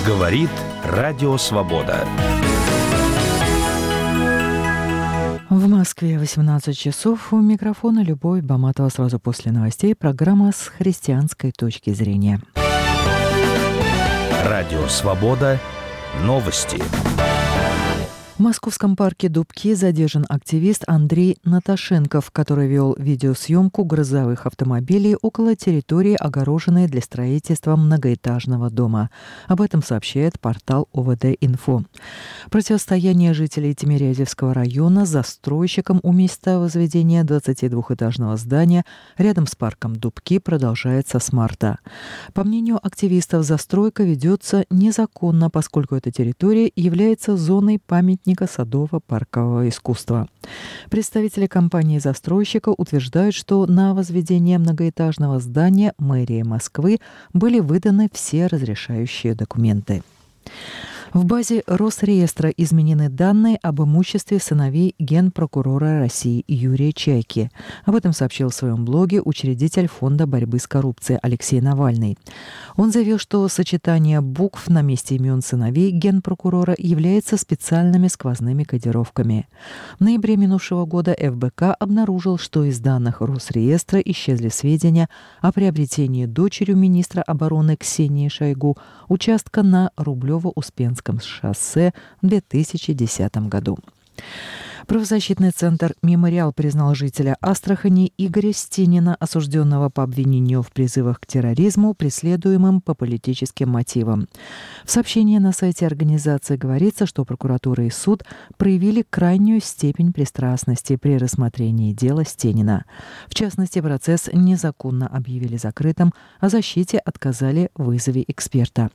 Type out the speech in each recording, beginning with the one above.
Говорит Радио Свобода. В Москве 18 часов. У микрофона Любовь Баматова. Сразу после новостей программа с христианской точки зрения. Радио Свобода. Новости. В московском парке Дубки задержан активист Андрей Наташенков, который вел видеосъемку грузовых автомобилей около территории, огороженной для строительства многоэтажного дома. Об этом сообщает портал ОВД-Инфо. Противостояние жителей Тимирязевского района с застройщиком у места возведения 22-этажного здания рядом с парком Дубки продолжается с марта. По мнению активистов, застройка ведется незаконно, поскольку эта территория является зоной памятника садово-паркового искусства. Представители компании-застройщика утверждают, что на возведение многоэтажного здания мэрии Москвы были выданы все разрешающие документы. В базе Росреестра изменены данные об имуществе сыновей генпрокурора России Юрия Чайки. Об этом сообщил в своем блоге учредитель Фонда борьбы с коррупцией Алексей Навальный. Он заявил, что сочетание букв на месте имен сыновей генпрокурора является специальными сквозными кодировками. В ноябре минувшего года ФБК обнаружил, что из данных Росреестра исчезли сведения о приобретении дочерью министра обороны Ксении Шойгу участка на Рублево-Успенском шоссе в 2010 году. Правозащитный центр «Мемориал» признал жителя Астрахани Игоря Стенина, осужденного по обвинению в призывах к терроризму, преследуемым по политическим мотивам. В сообщении на сайте организации говорится, что прокуратура и суд проявили крайнюю степень пристрастности при рассмотрении дела Стенина. В частности, процесс незаконно объявили закрытым, а защите отказали в вызове эксперта.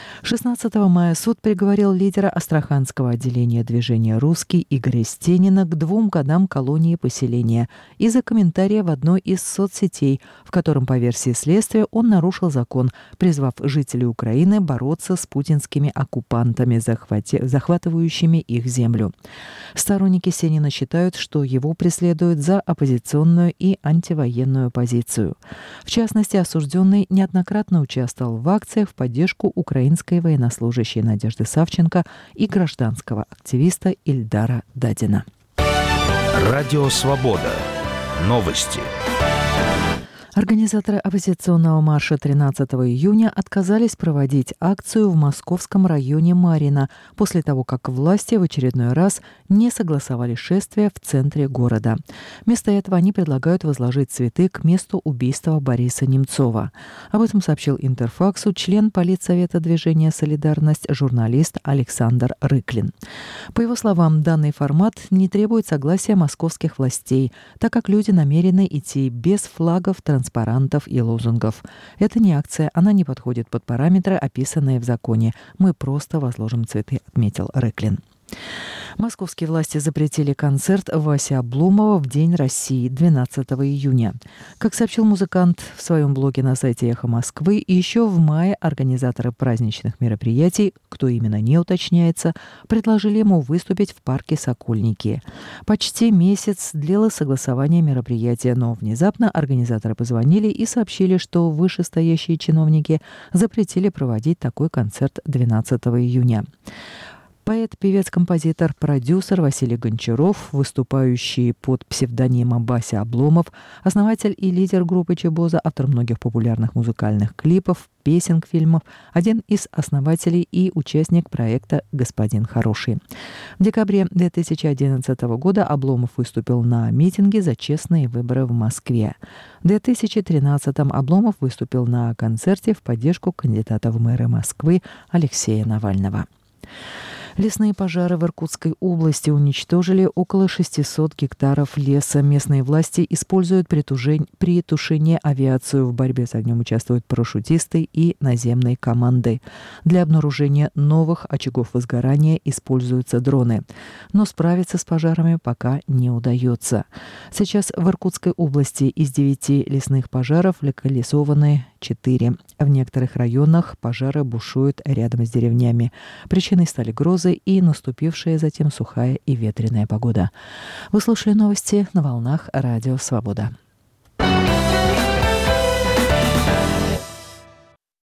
16 мая суд приговорил лидера Астраханского отделения движения «Русский» Игоря Стенина к 2 годам колонии поселения из-за комментария в одной из соцсетей, в котором, по версии следствия, он нарушил закон, призвав жителей Украины бороться с путинскими оккупантами, захватывающими их землю. Сторонники Стенина считают, что его преследуют за оппозиционную и антивоенную позицию. В частности, осужденный неоднократно участвовал в акциях в поддержку украинской военнослужащей Надежды Савченко и гражданского активиста Ильдара Дадина. Радио Свобода. Новости. Организаторы оппозиционного марша 13 июня отказались проводить акцию в московском районе Марьино после того, как власти в очередной раз не согласовали шествие в центре города. Вместо этого они предлагают возложить цветы к месту убийства Бориса Немцова. Об этом сообщил Интерфаксу член политсовета движения «Солидарность» журналист Александр Рыклин. По его словам, данный формат не требует согласия московских властей, так как люди намерены идти без флагов, транспарантов и лозунгов. Это не акция, она не подходит под параметры, описанные в законе. Мы просто возложим цветы, отметил Рыклин. Московские власти запретили концерт Васи Обломова в День России 12 июня. Как сообщил музыкант в своем блоге на сайте «Эхо Москвы», еще в мае организаторы праздничных мероприятий, кто именно не уточняется, предложили ему выступить в парке «Сокольники». Почти месяц длилось согласование мероприятия, но внезапно организаторы позвонили и сообщили, что вышестоящие чиновники запретили проводить такой концерт 12 июня. Поэт, певец, композитор, продюсер Василий Гончаров, выступающий под псевдонимом Вася Обломов, основатель и лидер группы Чебоза, автор многих популярных музыкальных клипов, песен к фильмам, один из основателей и участник проекта «Господин хороший». В декабре 2011 года Обломов выступил на митинге за честные выборы в Москве. В 2013-м Обломов выступил на концерте в поддержку кандидата в мэры Москвы Алексея Навального. Лесные пожары в Иркутской области уничтожили около 600 гектаров леса. Местные власти используют при тушении авиацию. В борьбе с огнем участвуют парашютисты и наземные команды. Для обнаружения новых очагов возгорания используются дроны. Но справиться с пожарами пока не удается. Сейчас в Иркутской области из 9 лесных пожаров локализованы 4. В некоторых районах пожары бушуют рядом с деревнями. Причиной стали грозы и наступившая затем сухая и ветреная погода. Вы слушали новости на волнах Радио Свобода.